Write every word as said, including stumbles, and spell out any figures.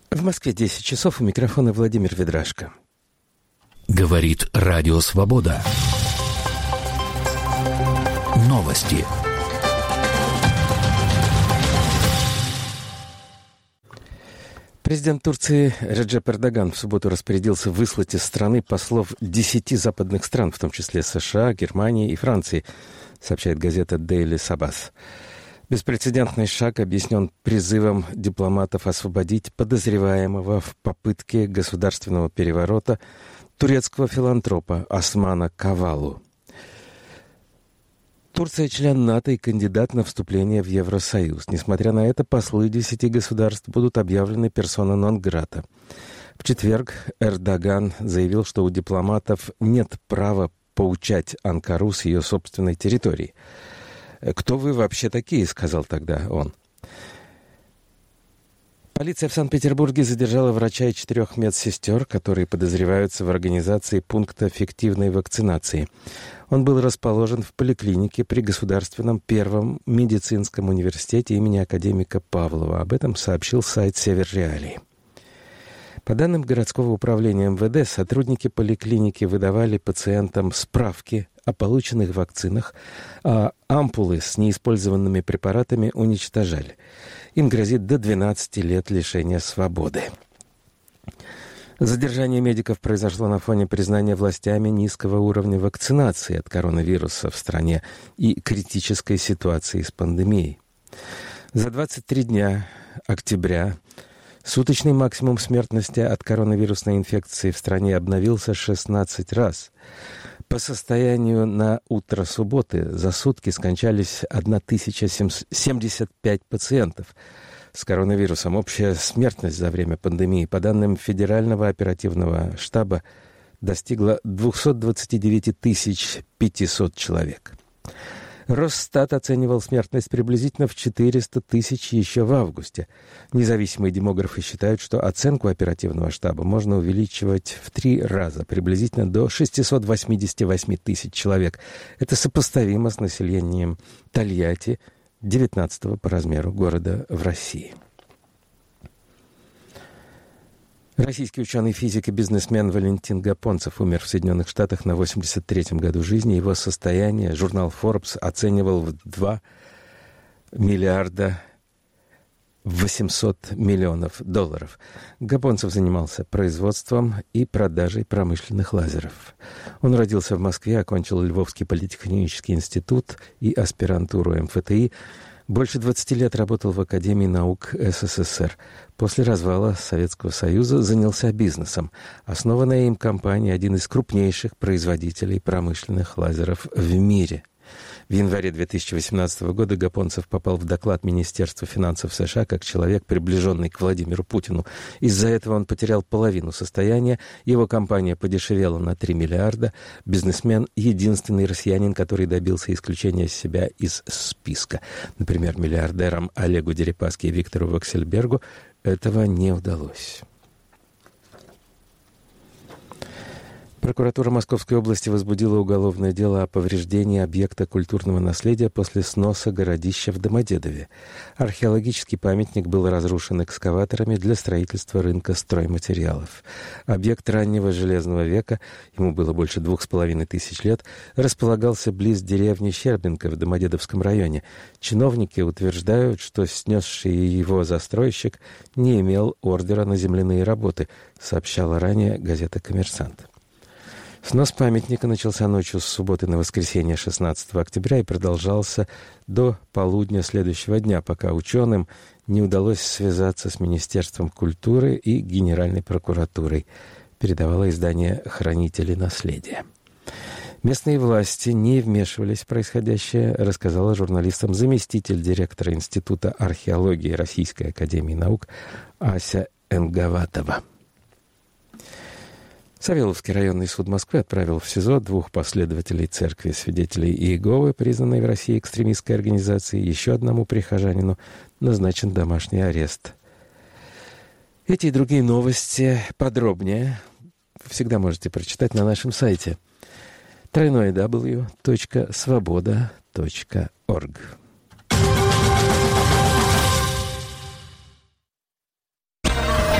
В Москве десять часов, у микрофона Владимир Ведрашко. Говорит Радио Свобода. Новости. Президент Турции Реджеп Эрдоган в субботу распорядился выслать из страны послов десяти западных стран, в том числе США, Германии и Франции, сообщает газета Daily Sabbath. Беспрецедентный шаг объяснен призывом дипломатов освободить подозреваемого в попытке государственного переворота турецкого филантропа Османа Кавалу. Турция член НАТО и кандидат на вступление в Евросоюз. Несмотря на это, послы десяти государств будут объявлены персона нон-грата. В четверг Эрдоган заявил, что у дипломатов нет права поучать Анкару с ее собственной территории. «Кто вы вообще такие?» — сказал тогда он. Полиция в Санкт-Петербурге задержала врача и четырех медсестер, которые подозреваются в организации пункта фиктивной вакцинации. Он был расположен в поликлинике при Государственном первом медицинском университете имени академика Павлова. Об этом сообщил сайт «Север Реалии». По данным городского управления эм вэ дэ, сотрудники поликлиники выдавали пациентам справки о полученных вакцинах, а ампулы с неиспользованными препаратами уничтожали. Им грозит до двенадцати лет лишения свободы. Задержание медиков произошло на фоне признания властями низкого уровня вакцинации от коронавируса в стране и критической ситуации с пандемией. За двадцать три дня октября суточный максимум смертности от коронавирусной инфекции в стране обновился шестнадцать раз. По состоянию на утро субботы за сутки скончались тысяча семьдесят пять пациентов с коронавирусом. Общая смертность за время пандемии, по данным Федерального оперативного штаба, достигла двести двадцать девять тысяч пятьсот человек. Росстат оценивал смертность приблизительно в четыреста тысяч еще в августе. Независимые демографы считают, что оценку оперативного штаба можно увеличивать в три раза, приблизительно до шестьсот восемьдесят восемь тысяч человек. Это сопоставимо с населением Тольятти, девятнадцатого по размеру города в России. Российский ученый-физик и бизнесмен Валентин Гапонцев умер в Соединенных Штатах на восемьдесят третьем году жизни. Его состояние журнал Forbes оценивал в два миллиарда восемьсот миллионов долларов. Гапонцев занимался производством и продажей промышленных лазеров. Он родился в Москве, окончил Львовский политехнический институт и аспирантуру эм эф тэ и. Больше двадцати лет работал в Академии наук эс эс эс эр. После развала Советского Союза занялся бизнесом. Основанная им компания – один из крупнейших производителей промышленных лазеров в мире. В январе две тысячи восемнадцатого года Гапонцев попал в доклад Министерства финансов США как человек, приближенный к Владимиру Путину. Из-за этого он потерял половину состояния, его компания подешевела на три миллиарда. Бизнесмен – единственный россиянин, который добился исключения себя из списка. Например, миллиардерам Олегу Дерипаске и Виктору Ваксельбергу этого не удалось. Прокуратура Московской области возбудила уголовное дело о повреждении объекта культурного наследия после сноса городища в Домодедове. Археологический памятник был разрушен экскаваторами для строительства рынка стройматериалов. Объект раннего железного века, ему было больше двух с половиной тысяч лет, располагался близ деревни Щербинка в Домодедовском районе. Чиновники утверждают, что снесший его застройщик не имел ордера на земляные работы, сообщала ранее газета «Коммерсант». Снос памятника начался ночью с субботы на воскресенье шестнадцатого октября и продолжался до полудня следующего дня, пока ученым не удалось связаться с Министерством культуры и Генеральной прокуратурой, передавало издание «Хранители наследия». Местные власти не вмешивались в происходящее, рассказала журналистам заместитель директора Института археологии Российской академии наук Ася Энгаватова. Савеловский районный суд Москвы отправил в СИЗО двух последователей церкви свидетелей Иеговы, признанной в России экстремистской организацией. Еще одному прихожанину назначен домашний арест. Эти и другие новости подробнее вы всегда можете прочитать на нашем сайте дабл ю дабл ю дабл ю точка свобода точка орг.